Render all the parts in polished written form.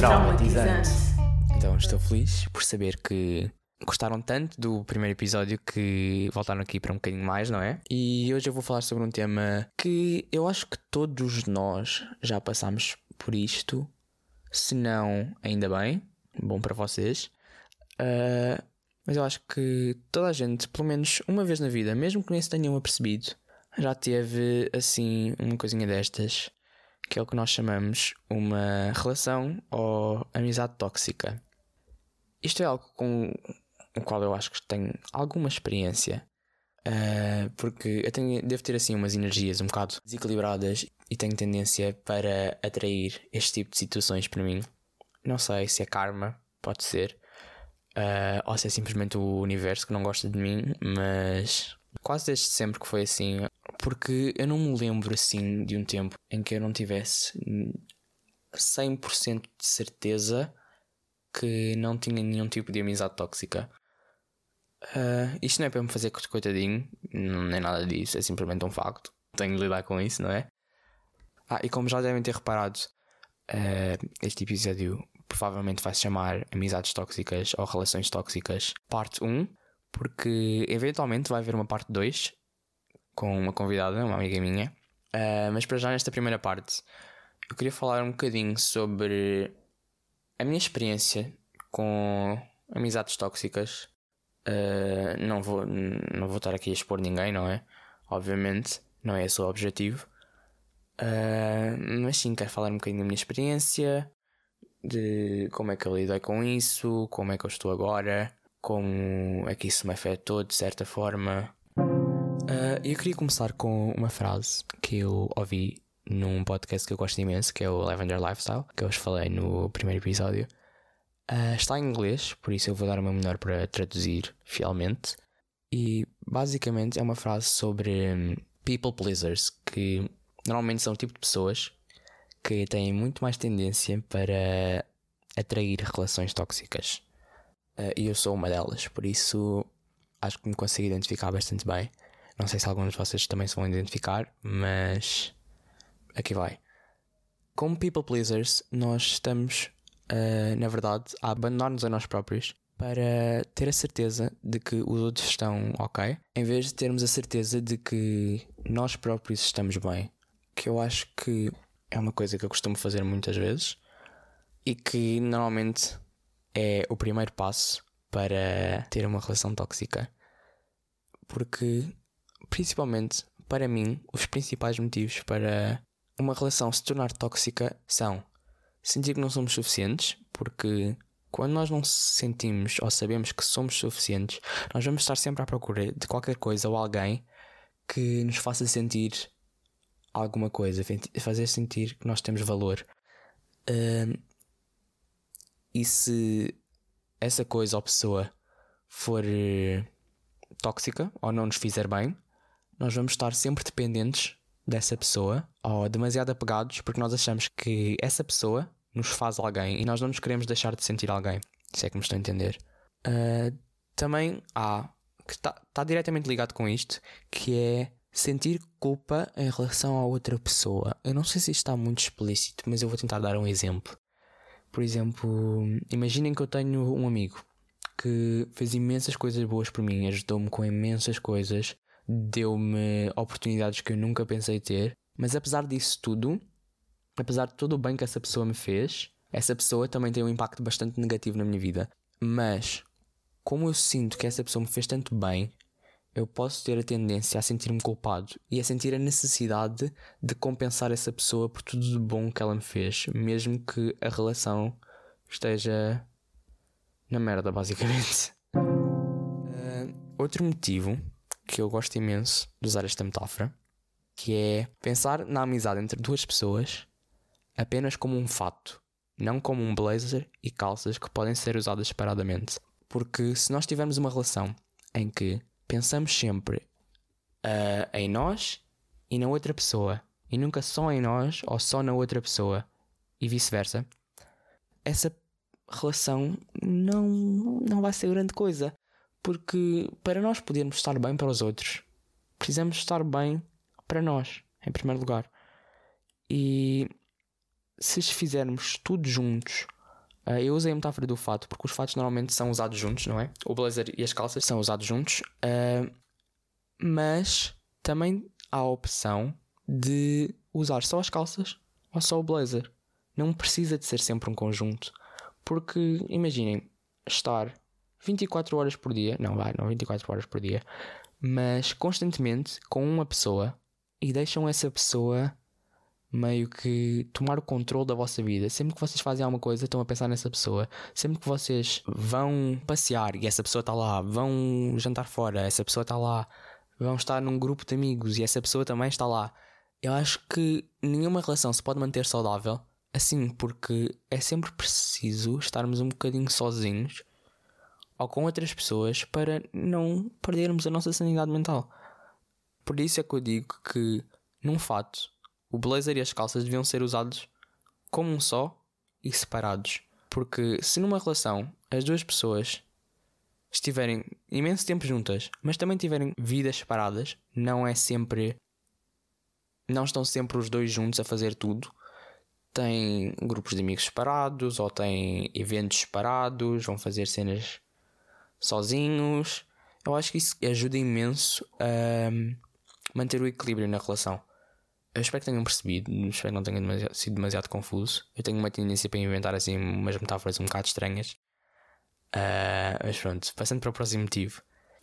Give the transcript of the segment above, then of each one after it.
traumatizante. Então estou feliz por saber que gostaram tanto do primeiro episódio que voltaram aqui para um bocadinho mais, não é? E hoje eu vou falar sobre um tema que eu acho que todos nós já passámos por isto. Se não, ainda bem, bom para vocês. Mas eu acho que toda a gente, pelo menos uma vez na vida, mesmo que nem se tenham apercebido, já teve assim uma coisinha destas, que é o que nós chamamos uma relação ou amizade tóxica. Isto é algo com o qual eu acho que tenho alguma experiência, porque eu devo ter assim umas energias um bocado desequilibradas e tenho tendência para atrair este tipo de situações para mim. Não sei se é karma, pode ser, ou se é simplesmente o universo que não gosta de mim, mas quase desde sempre que foi assim, porque eu não me lembro assim de um tempo em que eu não tivesse 100% de certeza que não tinha nenhum tipo de amizade tóxica. Isto não é para me fazer coitadinho, nem nada disso, é simplesmente um facto. Tenho de lidar com isso, não é? E como já devem ter reparado, este episódio provavelmente vai se chamar Amizades Tóxicas ou Relações Tóxicas Parte 1, porque eventualmente vai haver uma parte 2 com uma convidada, uma amiga minha. Mas para já nesta primeira parte eu queria falar um bocadinho sobre a minha experiência com amizades tóxicas. Não vou estar aqui a expor ninguém, não é? Obviamente, não é esse o objetivo. Mas sim, quero falar um bocadinho da minha experiência, de como é que eu lidei com isso, como é que eu estou agora, como é que isso me afetou de certa forma. Eu queria começar com uma frase que eu ouvi num podcast que eu gosto imenso, que é o Lavender Lifestyle, que eu vos falei no primeiro episódio. Está em inglês, por isso eu vou dar o meu melhor para traduzir fielmente. E basicamente é uma frase sobre people pleasers, que normalmente são o tipo de pessoas que têm muito mais tendência para atrair relações tóxicas. E eu sou uma delas, por isso acho que me consigo identificar bastante bem. Não sei se alguns de vocês também se vão identificar, mas aqui vai. Como people pleasers, nós estamos, na verdade, a abandonar-nos a nós próprios para ter a certeza de que os outros estão ok, em vez de termos a certeza de que nós próprios estamos bem. Que eu acho que é uma coisa que eu costumo fazer muitas vezes e que normalmente é o primeiro passo para ter uma relação tóxica. Porque, principalmente para mim, os principais motivos para uma relação se tornar tóxica são sentir que não somos suficientes, porque quando nós não sentimos ou sabemos que somos suficientes, nós vamos estar sempre à procura de qualquer coisa ou alguém que nos faça sentir alguma coisa, fazer sentir que nós temos valor. E se essa coisa ou pessoa for tóxica ou não nos fizer bem, nós vamos estar sempre dependentes dessa pessoa ou demasiado apegados porque nós achamos que essa pessoa nos faz alguém e nós não nos queremos deixar de sentir alguém, se é que me estão a entender. Também há, que está diretamente ligado com isto, que é sentir culpa em relação a outra pessoa. Eu não sei se isto está muito explícito, mas eu vou tentar dar um exemplo. Por exemplo, imaginem que eu tenho um amigo que fez imensas coisas boas por mim, ajudou-me com imensas coisas, deu-me oportunidades que eu nunca pensei ter, mas apesar disso tudo, apesar de todo o bem que essa pessoa me fez, essa pessoa também tem um impacto bastante negativo na minha vida. Mas, como eu sinto que essa pessoa me fez tanto bem, eu posso ter a tendência a sentir-me culpado e a sentir a necessidade de compensar essa pessoa por tudo de bom que ela me fez, mesmo que a relação esteja na merda, basicamente. Outro motivo que eu gosto imenso de usar esta metáfora, que é pensar na amizade entre duas pessoas apenas como um fato, não como um blazer e calças que podem ser usadas separadamente. Porque se nós tivermos uma relação em que pensamos sempre em nós e na outra pessoa, e nunca só em nós ou só na outra pessoa, e vice-versa, essa relação não vai ser grande coisa. Porque para nós podermos estar bem para os outros, precisamos estar bem para nós, em primeiro lugar. E se fizermos tudo juntos Eu usei a metáfora do fato porque os fatos normalmente são usados juntos, não é? O blazer e as calças são usados juntos, mas também há a opção de usar só as calças ou só o blazer. Não precisa de ser sempre um conjunto, porque imaginem estar 24 horas por dia, não 24 horas por dia, mas constantemente com uma pessoa e deixam essa pessoa meio que tomar o controle da vossa vida. Sempre que vocês fazem alguma coisa, estão a pensar nessa pessoa. Sempre que vocês vão passear e essa pessoa está lá, vão jantar fora, essa pessoa está lá, vão estar num grupo de amigos e essa pessoa também está lá. Eu acho que nenhuma relação se pode manter saudável assim, porque é sempre preciso estarmos um bocadinho sozinhos ou com outras pessoas para não perdermos a nossa sanidade mental. Por isso é que eu digo que, num fato, o blazer e as calças deviam ser usados como um só e separados. Porque se numa relação as duas pessoas estiverem imenso tempo juntas, mas também tiverem vidas separadas, não estão sempre os dois juntos a fazer tudo. Têm grupos de amigos separados, ou têm eventos separados, vão fazer cenas sozinhos. Eu acho que isso ajuda imenso a manter o equilíbrio na relação. Eu espero que tenham percebido, espero que não tenha sido demasiado confuso. Eu tenho uma tendência para inventar assim umas metáforas um bocado estranhas. Mas pronto, passando para o próximo motivo.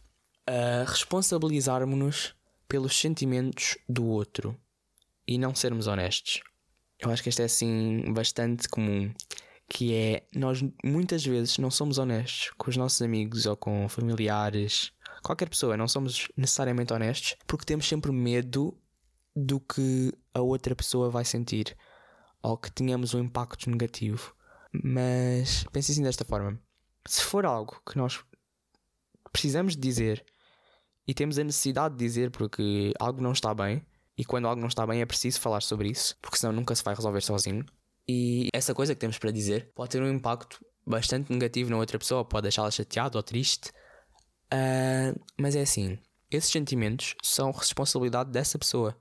Responsabilizarmos-nos pelos sentimentos do outro e não sermos honestos. Eu acho que este é assim bastante comum, que é, nós muitas vezes não somos honestos com os nossos amigos ou com familiares, qualquer pessoa, não somos necessariamente honestos porque temos sempre medo do que a outra pessoa vai sentir ou que tenhamos um impacto negativo. Mas pense assim desta forma: se for algo que nós precisamos de dizer e temos a necessidade de dizer porque algo não está bem, e quando algo não está bem é preciso falar sobre isso, porque senão nunca se vai resolver sozinho, e essa coisa que temos para dizer pode ter um impacto bastante negativo na outra pessoa, pode deixá-la chateada ou triste, mas é assim, esses sentimentos são responsabilidade dessa pessoa.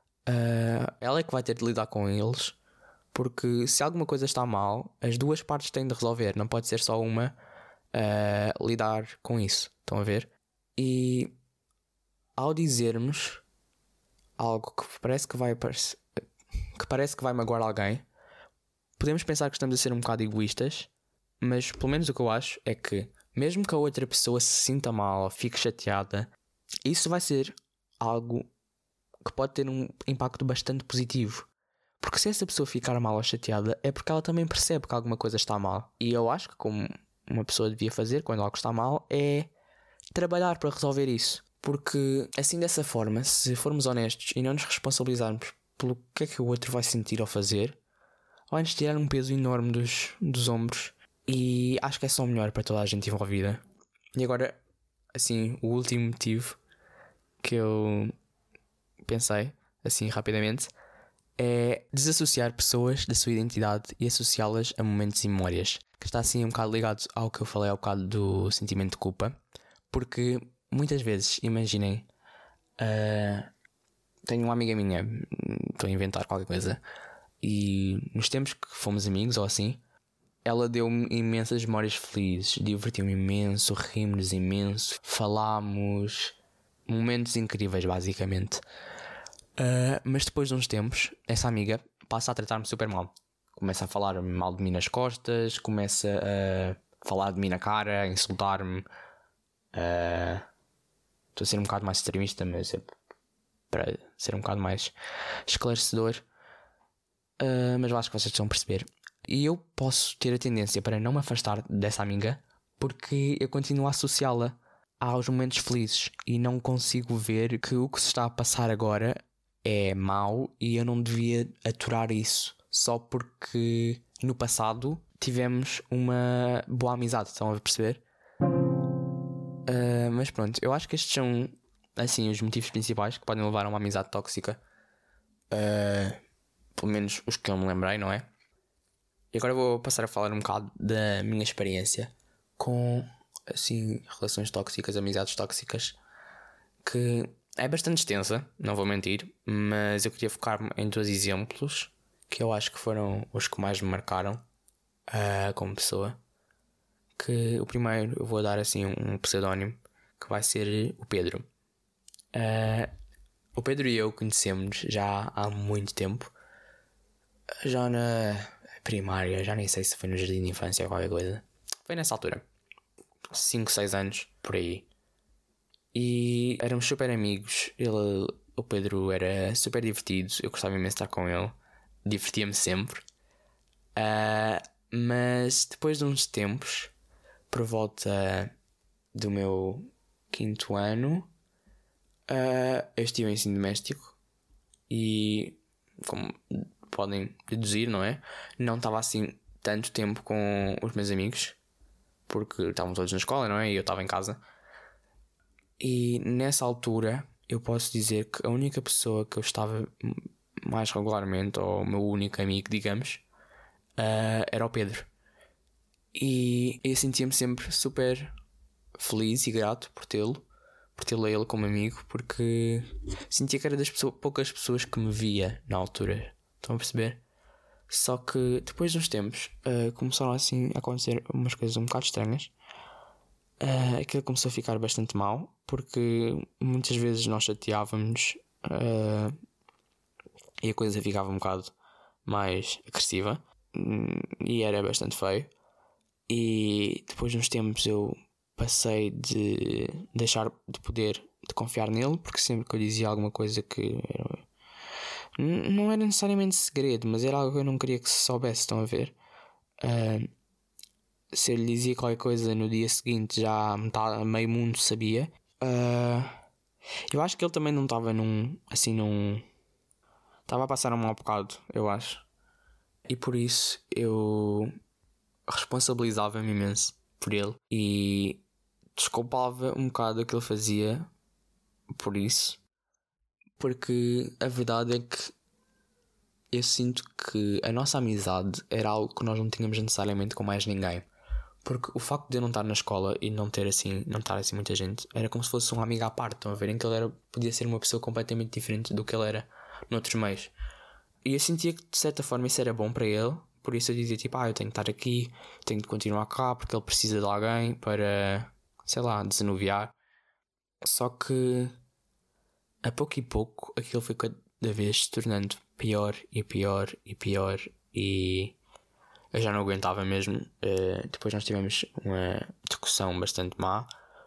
Ela é que vai ter de lidar com eles, porque se alguma coisa está mal, as duas partes têm de resolver, não pode ser só uma lidar com isso. Estão a ver? E ao dizermos algo que parece que vai magoar alguém, podemos pensar que estamos a ser um bocado egoístas, mas pelo menos o que eu acho é que, mesmo que a outra pessoa se sinta mal ou fique chateada, isso vai ser algo que pode ter um impacto bastante positivo. Porque se essa pessoa ficar mal ou chateada, é porque ela também percebe que alguma coisa está mal. E eu acho que, como uma pessoa devia fazer quando algo está mal, é trabalhar para resolver isso. Porque assim, dessa forma, se formos honestos e não nos responsabilizarmos pelo que é que o outro vai sentir ou fazer, vai-nos tirar um peso enorme dos ombros. E acho que é só melhor para toda a gente envolvida. E agora, assim, o último motivo que eu pensei, assim, rapidamente, é desassociar pessoas da sua identidade e associá-las a momentos e memórias. Que está assim um bocado ligado ao que eu falei há bocado do sentimento de culpa. Porque muitas vezes, imaginem, tenho uma amiga minha, estou a inventar qualquer coisa, e nos tempos que fomos amigos ou assim, ela deu-me imensas memórias felizes, divertiu-me imenso, rimos imenso, falámos, momentos incríveis basicamente. Mas depois de uns tempos, essa amiga passa a tratar-me super mal. Começa a falar mal de mim nas costas, começa a falar de mim na cara, a insultar-me. Estou a ser um bocado mais extremista, mas é para ser um bocado mais esclarecedor. Mas eu acho que vocês estão a perceber. E eu posso ter a tendência para não me afastar dessa amiga, porque eu continuo a associá-la aos momentos felizes e não consigo ver que o que se está a passar agora é mau e eu não devia aturar isso só porque no passado tivemos uma boa amizade. Estão a perceber? Mas pronto, eu acho que estes são assim os motivos principais que podem levar a uma amizade tóxica. Pelo menos os que eu me lembrei, não é? E agora vou passar a falar um bocado da minha experiência com assim relações tóxicas, amizades tóxicas, que é bastante extensa, não vou mentir, mas eu queria focar-me em 2 exemplos que eu acho que foram os que mais me marcaram. como pessoa. Que o primeiro eu vou dar assim um pseudónimo, que vai ser o Pedro. O Pedro e eu conhecemos já há muito tempo. Já na primária, já nem sei se foi no jardim de infância ou qualquer coisa. Foi nessa altura, 5, 6 anos, por aí. E éramos super amigos. O Pedro era super divertido. Eu gostava imenso de estar com ele. Divertia-me sempre. Mas depois de uns tempos, por volta do meu 5º ano, eu estive em ensino doméstico. E como podem deduzir, não é? Não estava assim tanto tempo com os meus amigos, porque estavam todos na escola, não é? E eu estava em casa. E nessa altura eu posso dizer que a única pessoa que eu estava mais regularmente, ou o meu único amigo, digamos, era o Pedro. E eu sentia-me sempre super feliz e grato por tê-lo a ele como amigo, porque sentia que era das poucas pessoas que me via na altura. Estão a perceber? Só que depois de uns tempos começaram assim a acontecer umas coisas um bocado estranhas. Aquilo começou a ficar bastante mal, porque muitas vezes nós chateávamos e a coisa ficava um bocado mais agressiva e era bastante feio. E depois de uns tempos eu passei de deixar de poder de confiar nele, porque sempre que eu dizia alguma coisa que não era necessariamente segredo, mas era algo que eu não queria que se soubesse, estão a ver? Se eu lhe dizia qualquer coisa no dia seguinte, já meio mundo sabia. Eu acho que ele também não estava estava a passar um mau bocado, eu acho. E por isso eu responsabilizava-me imenso por ele e desculpava um bocado o que ele fazia por isso, porque a verdade é que eu sinto que a nossa amizade era algo que nós não tínhamos necessariamente com mais ninguém. Porque o facto de eu não estar na escola e não estar assim muita gente era como se fosse um amigo à parte. Estão a ver? Em que ele podia ser uma pessoa completamente diferente do que ele era noutros meios. E eu sentia que de certa forma isso era bom para ele. Por isso eu dizia tipo, eu tenho que estar aqui, tenho de continuar cá, porque ele precisa de alguém para, sei lá, desanuviar. Só que a pouco e pouco aquilo foi cada vez se tornando pior e pior e pior. E eu já não aguentava mesmo. Depois nós tivemos uma discussão bastante má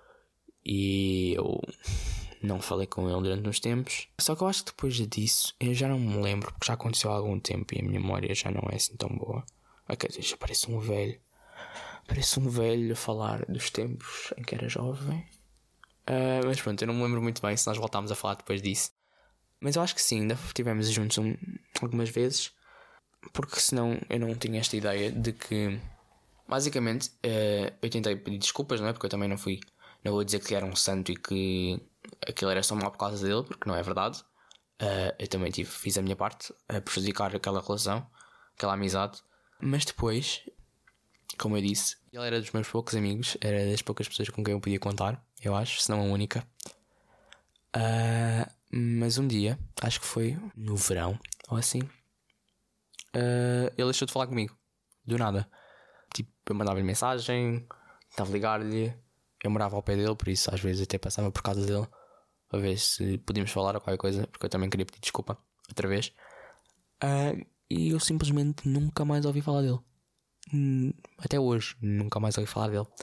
e eu não falei com ele durante uns tempos. Só que eu acho que depois disso eu já não me lembro, porque já aconteceu há algum tempo e a minha memória já não é assim tão boa. Quer dizer, já parece um velho. Parece um velho a falar dos tempos em que era jovem. Mas pronto, eu não me lembro muito bem se nós voltámos a falar depois disso. Mas eu acho que sim, ainda estivemos juntos algumas vezes. Porque senão eu não tinha esta ideia de que basicamente eu tentei pedir desculpas, não é? Porque eu também não vou dizer que era um santo e que aquilo era só mal por causa dele, porque não é verdade. Eu também fiz a minha parte a prejudicar aquela relação, aquela amizade. Mas depois, como eu disse, ele era dos meus poucos amigos, era das poucas pessoas com quem eu podia contar, eu acho, se não a única. Mas um dia, acho que foi no verão ou assim, ele deixou de falar comigo, do nada. Tipo, eu mandava-lhe mensagem, estava a ligar-lhe. Eu morava ao pé dele, por isso às vezes até passava por casa dele a ver se podíamos falar ou qualquer coisa, porque eu também queria pedir desculpa outra vez. E eu simplesmente nunca mais ouvi falar dele. Até hoje, nunca mais ouvi falar dele.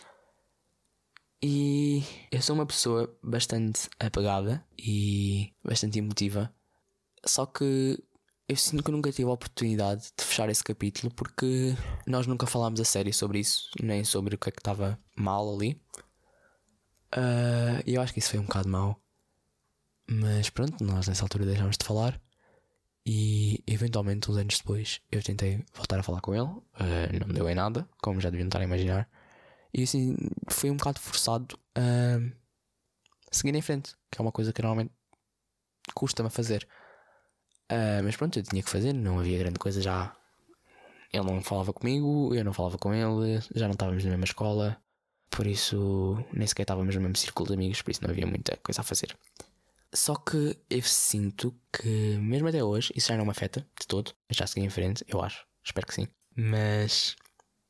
E eu sou uma pessoa bastante apegada e bastante emotiva. Só que eu sinto que nunca tive a oportunidade de fechar esse capítulo, porque nós nunca falámos a sério sobre isso, nem sobre o que é que estava mal ali. E eu acho que isso foi um bocado mau. Mas pronto, nós nessa altura deixámos de falar. E eventualmente, uns anos depois, eu tentei voltar a falar com ele. Não me deu em nada, como já deviam estar a imaginar. E assim, foi um bocado forçado a seguir em frente, que é uma coisa que normalmente custa-me a fazer. Mas pronto, eu tinha que fazer, não havia grande coisa já. Ele não falava comigo, eu não falava com ele, já não estávamos na mesma escola, por isso nem sequer estávamos no mesmo círculo de amigos, por isso não havia muita coisa a fazer. Só que eu sinto que, mesmo até hoje, isso já não me afeta de todo. Eu já segui em frente, eu acho, espero que sim. Mas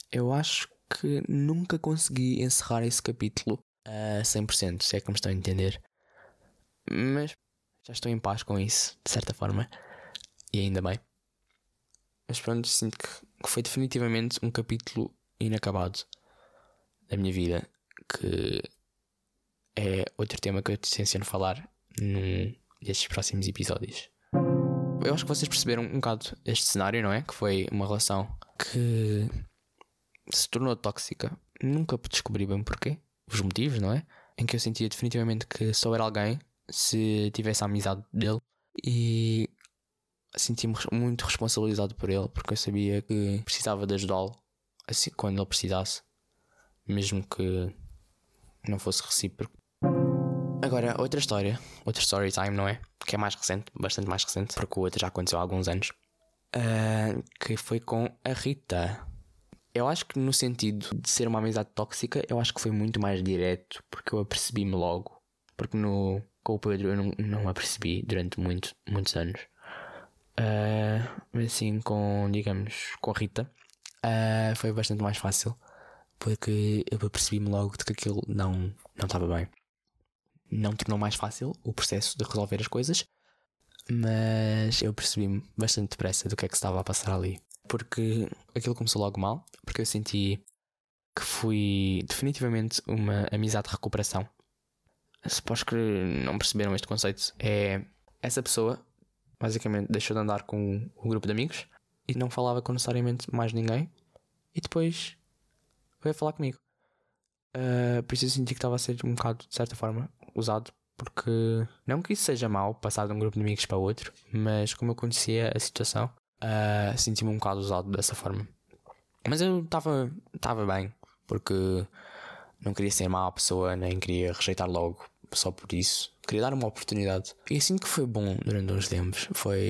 Eu acho que nunca consegui encerrar esse capítulo a 100%, se é que me estão a entender. Mas já estou em paz com isso, de certa forma. E ainda bem. Mas pronto, sinto que foi definitivamente um capítulo inacabado da minha vida, que é outro tema que eu tenciono falar num destes próximos episódios. Eu acho que vocês perceberam um bocado este cenário, não é? Que foi uma relação que se tornou tóxica. Nunca descobri bem porquê, os motivos, não é? Em que eu sentia definitivamente que só era alguém se tivesse a amizade dele, e senti-me muito responsabilizado por ele, porque eu sabia que precisava de ajudá-lo assim, quando ele precisasse, mesmo que não fosse recíproco. Agora, outra história, outro story time, não é? Que é mais recente, bastante mais recente, porque o outro já aconteceu há alguns anos, que foi com a Rita. Eu acho que no sentido de ser uma amizade tóxica, eu acho que foi muito mais direto, porque eu apercebi-me logo. Porque com o Pedro eu não apercebi durante muitos anos. Mas assim, digamos, com a Rita, foi bastante mais fácil, porque eu apercebi-me logo de que aquilo não estava bem. Não tornou mais fácil o processo de resolver as coisas, mas eu percebi-me bastante depressa do que é que se estava a passar ali. Porque aquilo começou logo mal, porque eu senti que fui definitivamente uma amizade de recuperação. Se para os que não perceberam este conceito, é essa pessoa basicamente deixou de andar com um grupo de amigos e não falava com necessariamente mais ninguém, e depois veio falar comigo. Por isso eu senti que estava a ser um bocado, de certa forma, usado, porque não que isso seja mau, passar de um grupo de amigos para outro, mas como eu conhecia a situação, senti-me um bocado usado dessa forma. Mas eu estava bem, porque não queria ser má pessoa, nem queria rejeitar logo só por isso. Queria dar uma oportunidade. E assim que foi bom durante uns tempos.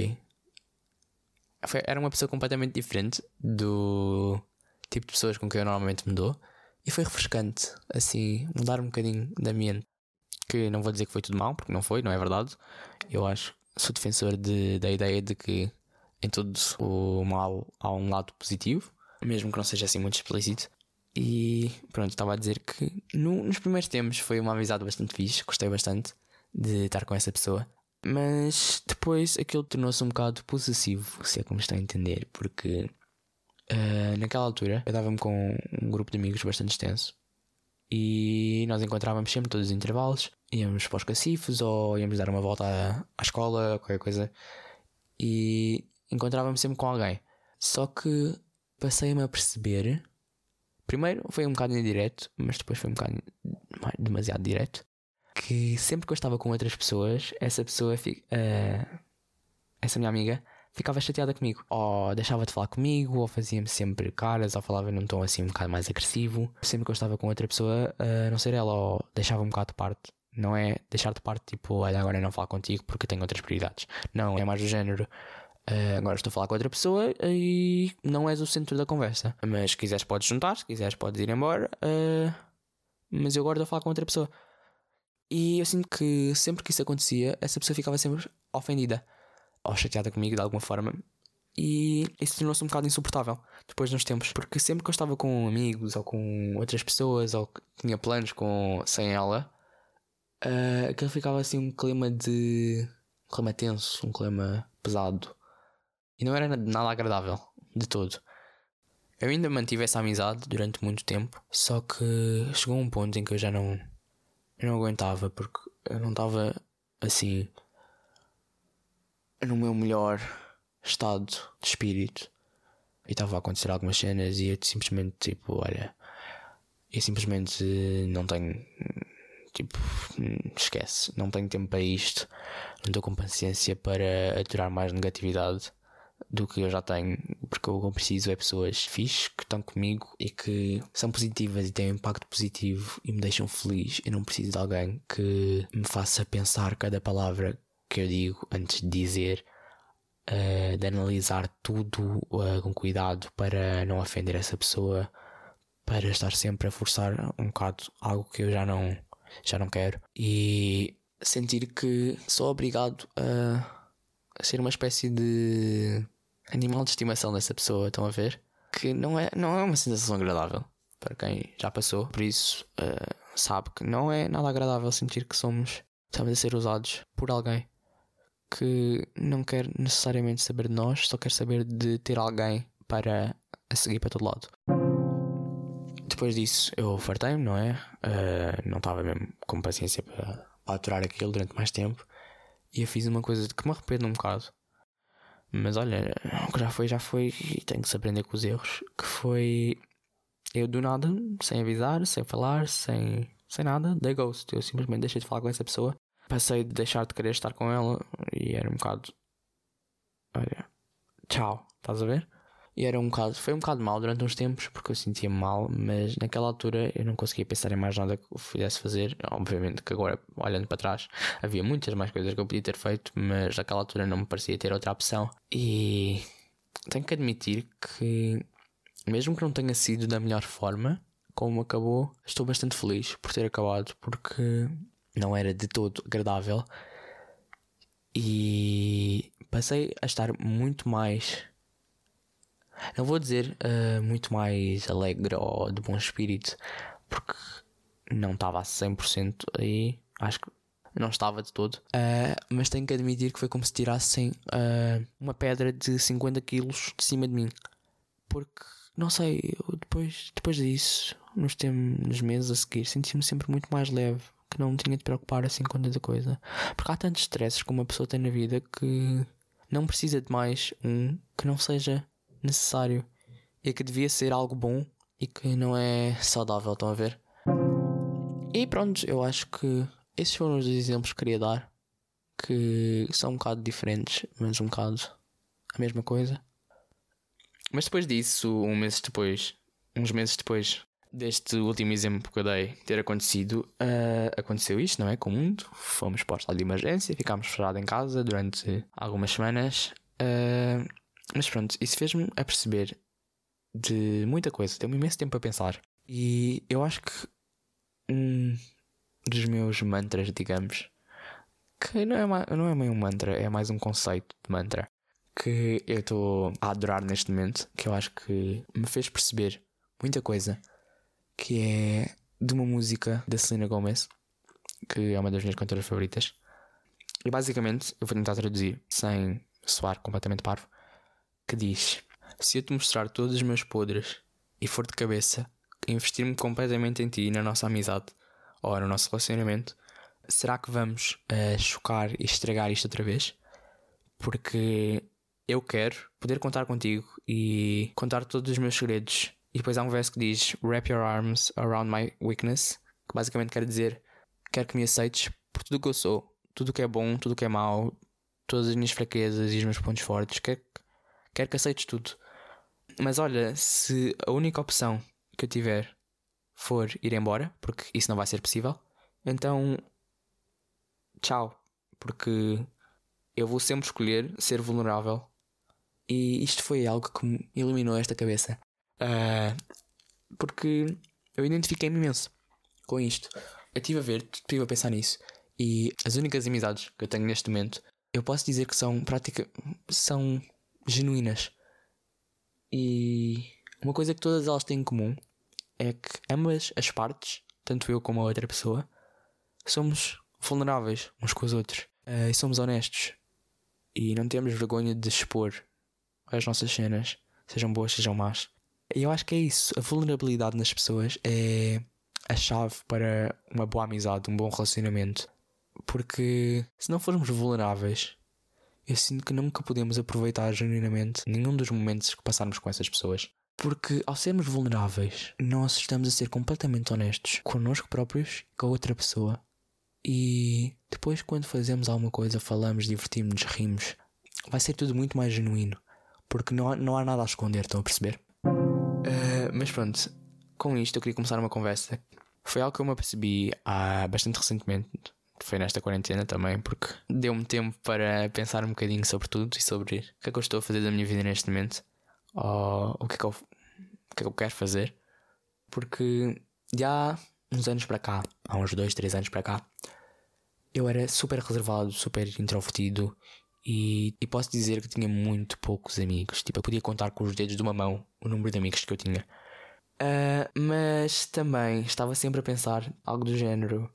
Era uma pessoa completamente diferente do tipo de pessoas com quem eu normalmente me dou. E foi refrescante, assim, mudar um bocadinho de ambiente. Que não vou dizer que foi tudo mau, porque não é verdade. Eu sou defensor da ideia de que em todo o mal há um lado positivo, mesmo que não seja assim muito explícito. E pronto, estava a dizer que nos primeiros tempos foi uma amizade bastante fixe, gostei bastante de estar com essa pessoa. Mas depois aquilo tornou-se um bocado possessivo, se é como está a entender, porque naquela altura eu dava-me com um grupo de amigos bastante extenso e nós encontrávamos sempre todos os intervalos, íamos para os cacifes ou íamos dar uma volta à escola, qualquer coisa, e encontrávamos sempre com alguém. Só que passei-me a perceber, primeiro foi um bocado indireto, mas depois foi um bocado demasiado direto, que sempre que eu estava com outras pessoas, essa minha amiga ficava chateada comigo, ou deixava de falar comigo, ou fazia-me sempre caras, ou falava num tom assim um bocado mais agressivo. Sempre que eu estava com outra pessoa, a não ser ela, ou deixava um bocado de parte. Não é deixar de parte tipo, olha, agora eu não falo contigo porque tenho outras prioridades. Não, é mais do género, agora estou a falar com outra pessoa e não és o centro da conversa. Mas se quiseres podes juntar, se quiseres podes ir embora, mas eu agora estou a falar com outra pessoa. E eu sinto que sempre que isso acontecia, essa pessoa ficava sempre ofendida ou chateada comigo de alguma forma, e isso tornou-se um bocado insuportável depois nos tempos, porque sempre que eu estava com amigos ou com outras pessoas ou que tinha planos sem ela, aquilo ficava assim um clima tenso, um clima pesado, e não era nada agradável de todo. Eu ainda mantive essa amizade durante muito tempo, só que chegou um ponto em que eu não aguentava, porque eu não estava assim no meu melhor estado de espírito e estava a acontecer algumas cenas e eu simplesmente tipo, olha, eu simplesmente não tenho, tipo, esquece, não tenho tempo para isto, não estou com paciência para aturar mais negatividade do que eu já tenho, porque o que eu preciso é pessoas fixes que estão comigo e que são positivas e têm um impacto positivo e me deixam feliz. Eu não preciso de alguém que me faça pensar cada palavra que eu digo antes de dizer, de analisar tudo com cuidado para não ofender essa pessoa, para estar sempre a forçar um bocado algo que eu já não quero, e sentir que sou obrigado a ser uma espécie de animal de estimação dessa pessoa. Estão a ver? que não é uma sensação agradável para quem já passou. Por isso, sabe que não é nada agradável sentir que estamos a ser usados por alguém que não quer necessariamente saber de nós, só quer saber de ter alguém para a seguir para todo lado. Depois disso eu fartei-me, não é? Não estava mesmo com paciência para aturar aquilo durante mais tempo. E eu fiz uma coisa de que me arrependo um bocado. Mas olha, o que já foi e tenho que se aprender com os erros. Que foi eu do nada, sem avisar, sem falar, sem nada, dei ghost. Eu simplesmente deixei de falar com essa pessoa. Passei de deixar de querer estar com ela e era um bocado... Olha, tchau, estás a ver? E foi um bocado mal durante uns tempos, porque eu sentia-me mal, mas naquela altura eu não conseguia pensar em mais nada que eu pudesse fazer. Obviamente que agora, olhando para trás, havia muitas mais coisas que eu podia ter feito, mas naquela altura não me parecia ter outra opção. E tenho que admitir que, mesmo que não tenha sido da melhor forma, como acabou, estou bastante feliz por ter acabado, porque não era de todo agradável. E passei a estar muito mais... Não vou dizer muito mais alegre ou de bom espírito, porque não estava a 100% aí, acho que não estava de todo. Mas tenho que admitir que foi como se tirassem uma pedra de 50 kg de cima de mim. Porque, não sei, eu depois disso, nos meses a seguir, senti-me sempre muito mais leve, que não tinha de preocupar assim com tanta coisa. Porque há tantos stresses que uma pessoa tem na vida que não precisa de mais que não seja necessário e que devia ser algo bom e que não é saudável, estão a ver? E pronto, eu acho que esses foram os exemplos que queria dar, que são um bocado diferentes, mas um bocado a mesma coisa. Mas depois disso, uns meses depois deste último exemplo que eu dei ter acontecido, aconteceu isto, não é? Com o mundo, fomos para o estado de emergência, ficámos fechados em casa durante algumas semanas. Mas pronto, isso fez-me a perceber de muita coisa, deu-me imenso tempo a pensar. E eu acho que um dos meus mantras, digamos, que não é meio um mantra, é mais um conceito de mantra, que eu estou a adorar neste momento, que eu acho que me fez perceber muita coisa, que é de uma música da Selena Gomez, que é uma das minhas cantoras favoritas. E basicamente, eu vou tentar traduzir sem soar completamente parvo, que diz: se eu te mostrar todos os meus podres e for de cabeça investir-me completamente em ti e na nossa amizade ou no nosso relacionamento, será que vamos chocar e estragar isto outra vez? Porque eu quero poder contar contigo e contar todos os meus segredos. E depois há um verso que diz: wrap your arms around my weakness, que basicamente quer dizer: quero que me aceites por tudo o que eu sou, tudo o que é bom, tudo o que é mau, todas as minhas fraquezas e os meus pontos fortes. Quero que aceites tudo. Mas olha, se a única opção que eu tiver for ir embora, porque isso não vai ser possível, então tchau. Porque eu vou sempre escolher ser vulnerável. E isto foi algo que me iluminou esta cabeça. Porque eu identifiquei-me imenso com isto. Eu estive a pensar nisso. E as únicas amizades que eu tenho neste momento, eu posso dizer que são genuínas. E uma coisa que todas elas têm em comum é que ambas as partes, tanto eu como a outra pessoa, somos vulneráveis uns com os outros. E somos honestos. E não temos vergonha de expor as nossas cenas, sejam boas, sejam más. E eu acho que é isso. A vulnerabilidade nas pessoas é a chave para uma boa amizade, um bom relacionamento. Porque se não formos vulneráveis, eu sinto que nunca podemos aproveitar genuinamente nenhum dos momentos que passarmos com essas pessoas. Porque ao sermos vulneráveis, nós estamos a ser completamente honestos connosco próprios e com a outra pessoa. E depois, quando fazemos alguma coisa, falamos, divertimos-nos, rimos, vai ser tudo muito mais genuíno. Porque não há nada a esconder, estão a perceber? Mas pronto, com isto eu queria começar uma conversa. Foi algo que eu me apercebi bastante recentemente. Foi nesta quarentena também, porque deu-me tempo para pensar um bocadinho sobre tudo e sobre o que é que eu estou a fazer da minha vida neste momento, ou o que é que eu quero fazer. Porque já há uns anos para cá, há uns 2, 3 anos para cá, eu era super reservado, super introvertido E posso dizer que tinha muito poucos amigos. Tipo, eu podia contar com os dedos de uma mão o número de amigos que eu tinha. Mas também estava sempre a pensar algo do género: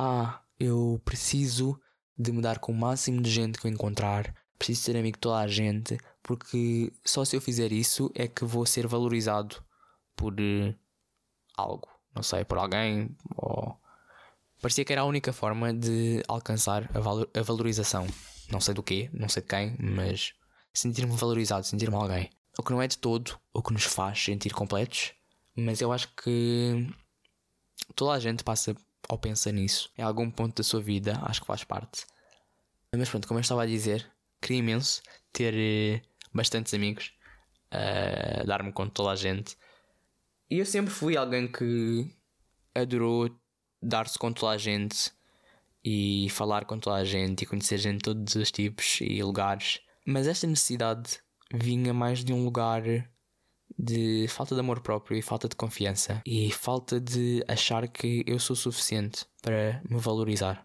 eu preciso de me dar com o máximo de gente que eu encontrar. Preciso ser amigo de toda a gente, porque só se eu fizer isso é que vou ser valorizado por algo. Não sei, por alguém. Ou... Parecia que era a única forma de alcançar a valorização. Não sei do quê, não sei de quem, mas sentir-me valorizado, sentir-me alguém. O que não é de todo o que nos faz sentir completos, mas eu acho que toda a gente passa ou pensa nisso em algum ponto da sua vida, acho que faz parte. Mas pronto, como eu estava a dizer, queria imenso ter bastantes amigos, dar-me com toda a gente. E eu sempre fui alguém que adorou dar-se com toda a gente e falar com toda a gente e conhecer gente de todos os tipos e lugares. Mas esta necessidade vinha mais de um lugar de falta de amor próprio e falta de confiança e falta de achar que eu sou suficiente para me valorizar.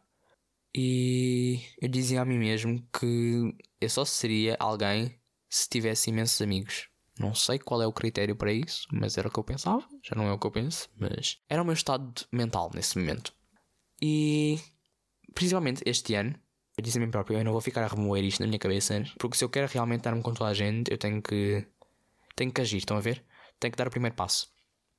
E eu dizia a mim mesmo que eu só seria alguém se tivesse imensos amigos. Não sei qual é o critério para isso, mas era o que eu pensava. Já não é o que eu penso, mas era o meu estado mental nesse momento. E principalmente este ano, eu disse a mim próprio: eu não vou ficar a remoer isto na minha cabeça, porque se eu quero realmente dar-me com toda a gente, eu tenho que agir, estão a ver? Tenho que dar o primeiro passo.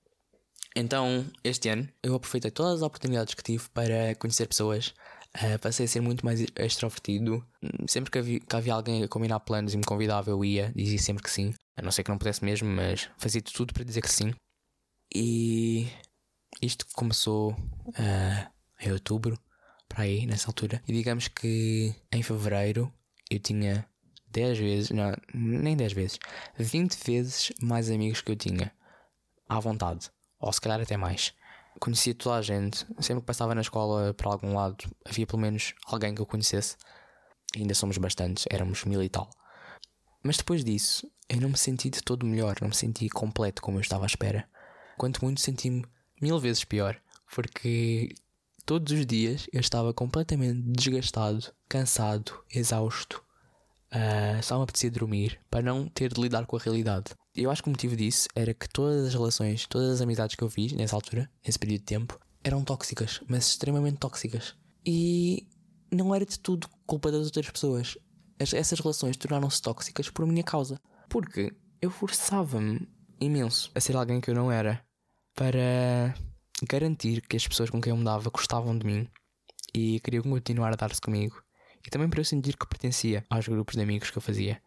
Então, este ano, eu aproveitei todas as oportunidades que tive para conhecer pessoas. Passei a ser muito mais extrovertido. Sempre que havia alguém a combinar planos e me convidava, eu ia, dizia sempre que sim. A não ser que não pudesse mesmo, mas fazia tudo para dizer que sim. E isto começou em outubro, para aí, nessa altura. E digamos que em fevereiro eu tinha 10 vezes, não, nem 10 vezes, 20 vezes mais amigos que eu tinha, à vontade, ou se calhar até mais. Conhecia toda a gente, sempre que passava na escola para algum lado, havia pelo menos alguém que eu conhecesse. Ainda somos bastantes, éramos 1000 e tal. Mas depois disso, eu não me senti de todo melhor, não me senti completo como eu estava à espera. Quanto muito senti-me 1000 vezes pior, porque todos os dias eu estava completamente desgastado, cansado, exausto. Só me apetecia dormir para não ter de lidar com a realidade. Eu acho que o motivo disso era que todas as relações, todas as amizades que eu fiz nessa altura, nesse período de tempo, eram tóxicas, mas extremamente tóxicas. E não era de tudo culpa das outras pessoas. Essas relações tornaram-se tóxicas por minha causa, porque eu forçava-me imenso a ser alguém que eu não era, para garantir que as pessoas com quem eu me dava gostavam de mim e queriam continuar a dar-se comigo. E também para eu sentir que pertencia aos grupos de amigos que eu fazia.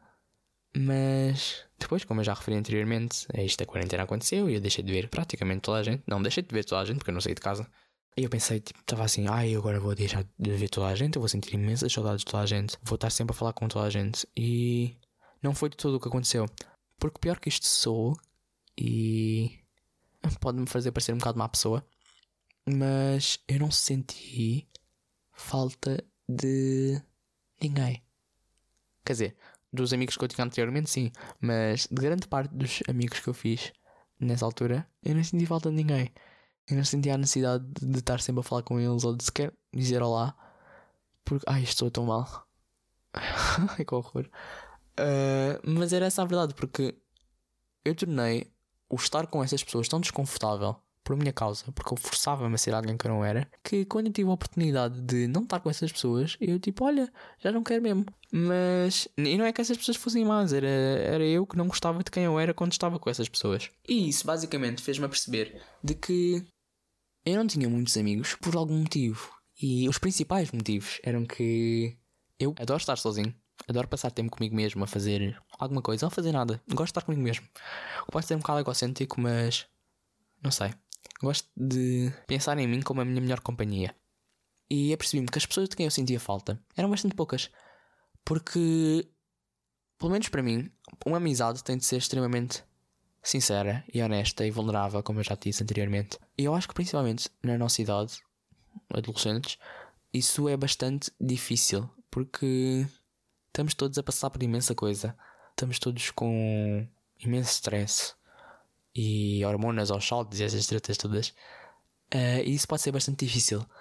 Mas depois, como eu já referi anteriormente, esta quarentena aconteceu e eu deixei de ver praticamente toda a gente. Não deixei de ver toda a gente porque eu não saí de casa. E eu pensei, estava assim: agora vou deixar de ver toda a gente, eu vou sentir imensas saudades de toda a gente, vou estar sempre a falar com toda a gente. E não foi de tudo o que aconteceu. Porque pior que isto sou, e pode-me fazer parecer um bocado má pessoa, mas eu não senti falta de ninguém. Quer dizer, dos amigos que eu tinha anteriormente, sim, mas de grande parte dos amigos que eu fiz nessa altura, eu não senti falta de ninguém. Eu não sentia a necessidade de estar sempre a falar com eles ou de sequer dizer olá, porque isto soa tão mal. Ai, que horror. Mas era essa a verdade, porque eu tornei o estar com essas pessoas tão desconfortável por minha causa, porque eu forçava-me a ser alguém que eu não era, que quando eu tive a oportunidade de não estar com essas pessoas, eu olha, já não quero mesmo. Mas, e não é que essas pessoas fossem más, era eu que não gostava de quem eu era quando estava com essas pessoas. E isso basicamente fez-me perceber de que eu não tinha muitos amigos por algum motivo. E os principais motivos eram que eu adoro estar sozinho, adoro passar tempo comigo mesmo a fazer alguma coisa ou a fazer nada. Gosto de estar comigo mesmo. Pode ser um bocado egocêntrico, mas não sei. Gosto de pensar em mim como a minha melhor companhia. E apercebi-me que as pessoas de quem eu sentia falta eram bastante poucas. Porque, pelo menos para mim, uma amizade tem de ser extremamente sincera e honesta e vulnerável, como eu já te disse anteriormente. E eu acho que principalmente na nossa idade, adolescentes, isso é bastante difícil. Porque estamos todos a passar por imensa coisa. Estamos todos com imenso stress e hormonas aos saltos e essas tretas todas. E isso pode ser bastante difícil.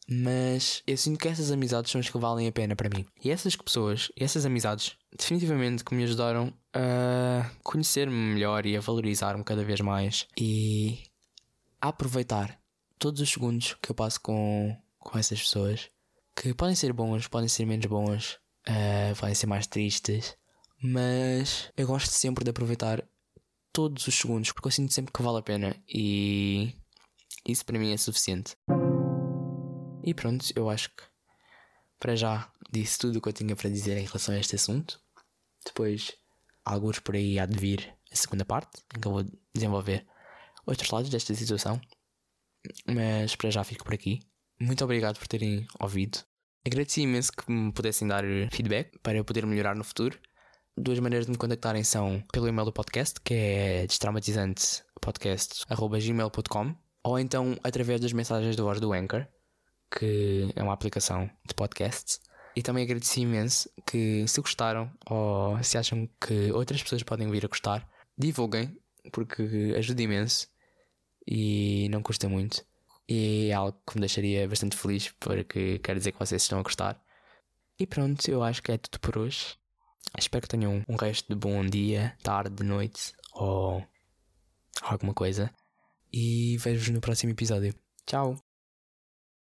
mas eu sinto que essas amizades são as que valem a pena para mim. E essas pessoas, essas amizades, definitivamente que me ajudaram a conhecer-me melhor e a valorizar-me cada vez mais e a aproveitar todos os segundos que eu passo com essas pessoas, que podem ser bons, podem ser menos bons, podem ser mais tristes, mas eu gosto sempre de aproveitar todos os segundos, porque eu sinto sempre que vale a pena e isso para mim é suficiente. E pronto, eu acho que para já disse tudo o que eu tinha para dizer em relação a este assunto. Depois, alguns por aí há de vir a segunda parte, em que eu vou desenvolver outros lados desta situação. Mas para já fico por aqui. Muito obrigado por terem ouvido. Agradeci imenso que me pudessem dar feedback para eu poder melhorar no futuro. 2 maneiras de me contactarem são pelo e-mail do podcast, que é destraumatizantepodcast@gmail.com, ou então através das mensagens de voz do Anchor, que é uma aplicação de podcasts. E também agradeci imenso que, se gostaram ou se acham que outras pessoas podem vir a gostar, divulguem, porque ajuda imenso e não custa muito. E é algo que me deixaria bastante feliz, porque quer dizer que vocês estão a gostar. E pronto, eu acho que é tudo por hoje. Espero que tenham um resto de bom dia, tarde, noite ou alguma coisa. E vejo-vos no próximo episódio. Tchau!